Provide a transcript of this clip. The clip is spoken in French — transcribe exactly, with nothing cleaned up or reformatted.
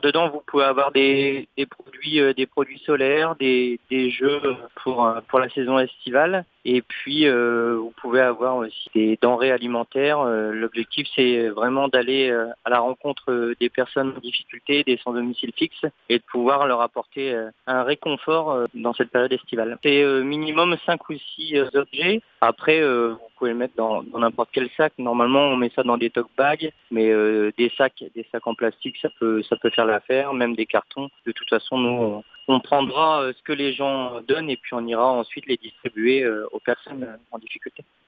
dedans, vous pouvez avoir des, des produits, euh, des produits solaires, des, des jeux pour euh, pour la saison estivale, et puis euh, vous pouvez avoir aussi des denrées alimentaires. Euh, l'objectif, c'est vraiment d'aller euh, à la rencontre euh, des personnes en difficulté, des sans domicile fixe, et de pouvoir leur apporter euh, un réconfort euh, dans cette période estivale. C'est euh, minimum cinq ou six euh, objets. Après, euh, vous pouvez le mettre dans, dans n'importe quel sac. Normalement, on met ça dans des tote bags, mais euh, des sacs, des sacs en plastique, ça peut, ça peut faire l'affaire, même des cartons. De toute façon, nous, on, on prendra euh, ce que les gens donnent et puis on ira ensuite les distribuer euh, aux personnes euh, en difficulté.